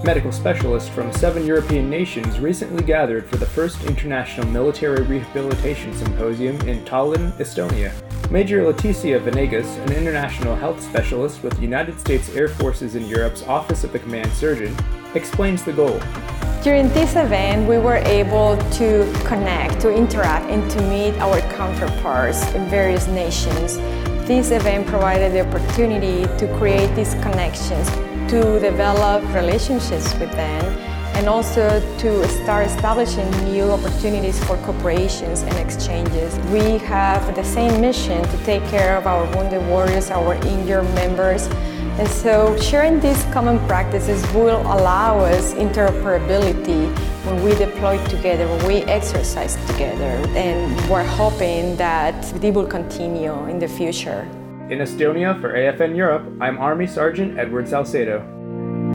Medical specialists from 7 European nations recently gathered for the first International Military Rehabilitation Symposium in Tallinn, Estonia. Major Leticia Venegas, an international health specialist with the United States Air Forces in Europe's Office of the Command Surgeon, explains the goal. During this event, we were able to connect, to interact, and to meet our counterparts in various nations. This event provided the opportunity to create these connections, to develop relationships with them, and also to start establishing new opportunities for cooperations and exchanges. We have the same mission to take care of our wounded warriors, our injured members, and so sharing these common practices will allow us interoperability when we deploy together, when we exercise together, and we're hoping that it will continue in the future. In Estonia for AFN Europe, I'm Army Sergeant Edward Salcedo.